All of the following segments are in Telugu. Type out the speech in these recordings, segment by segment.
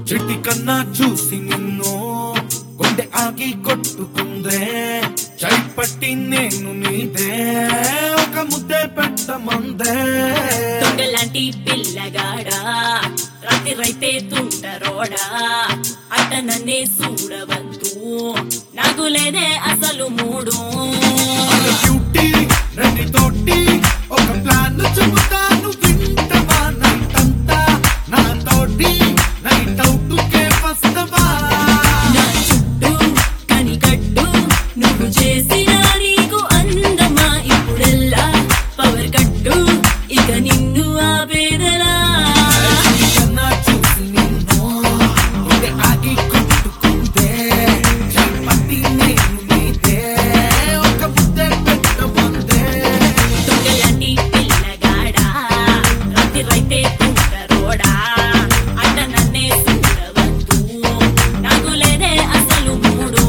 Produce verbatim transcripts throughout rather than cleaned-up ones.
చిట్టి కన్నా చూసి నిన్ను గుండె ఆగి కొట్టుకుందే చై పట్టి నేను నీదే ఒక ముద్దే పెట్టమందే దొంగలాంటి పిల్లగాడా రాత్రి రైతే తుంటరోడా అట్ట నన్నే చూడవద్దు నాకు లేదే అసలు మూడు బ్యూటీ రండి తోటి ఒక ప్లాన్ చెబుతాను వింటవా నైట్ అంతా నా తోటి నైట్ అవుట్ కే వస్తవా నా చుట్టూ కనికట్టు నువ్వు చేసిన నీకు అందమా ఇప్పుడెల్లా పవర్ కట్టు ఇక నిన్ను ఆపేదలా కన్నా చూసి నిన్ను గుండె ఆగి కొట్టుకుందే చై పట్టి నేను నీదే ఒక ముద్దే పెట్టమందే దొంగలాంటి పిల్లగాడా రాత్రి రైతే తుంటరోడా అట్ట నన్నే చూడవద్దు నాకు లేదే అసలు మూడు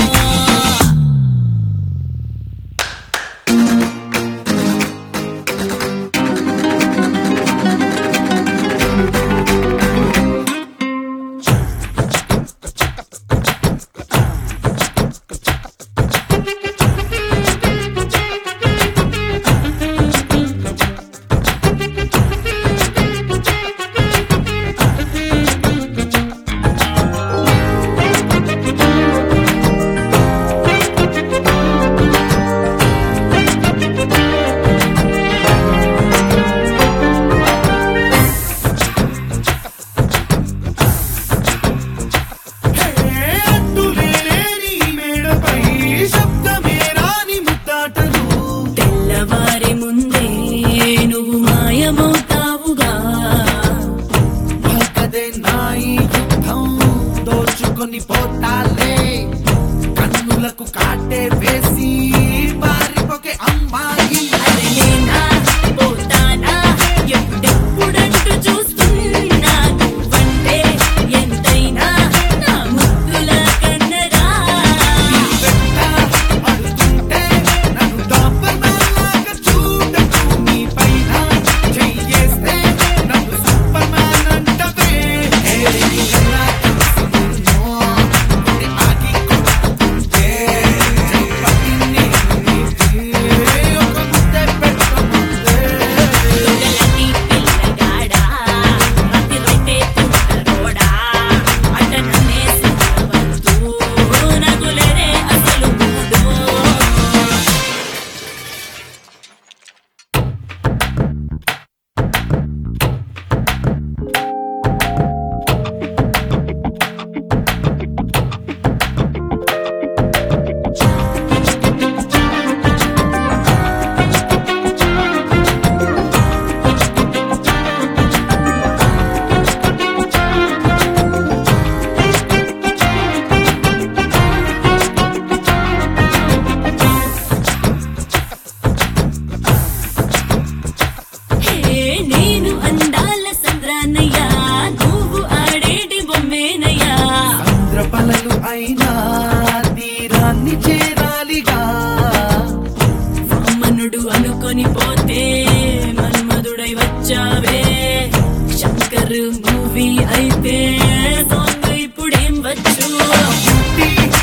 తెల్లవారి ముందే నువ్వు మాయమవుతావుగా దోచుకొని పోతాలే కన్నులకు కాటే వేసి పారిపోకే అమ్మాయి అరే నేనా పోతానా ఎప్పుడెప్పుడంటూ చూస్తున్నా నువ్వంటే ఎంతైనా నా ముద్దుల కన్నరా వెంట అడుగుతుంటే నన్ను డాపర్లాగా చూడకు నీ పైన చెయ్యేస్తే నన్ను సూపర్ మ్యాన్ అంటవే కన్నా చూసి నిన్ను గుండె ఆగి కొట్టుకుంటే చై పట్టి నేను నీదే ఒక ముద్దే పెట్టమందే దొంగలాంటి పిల్లగాడా రాత్రి రైతే తుంటరోడా అట్ట నన్నే చూడవద్దు నాకు లేదే అసలు మూడు హే నేను అందాల సంద్రానయ్యా నువ్వు ఆడేటి బొమ్మేనయ్యా చంద్రపలలు అయినా తీరాన్ని చేరాలిగా వామనుడు అనుకొని పోతే మన్మధుడై వచ్చావే శంకర్ మూవీ అయితే సాంగ్ ఇప్పుడేం వచ్చు బ్యూటీ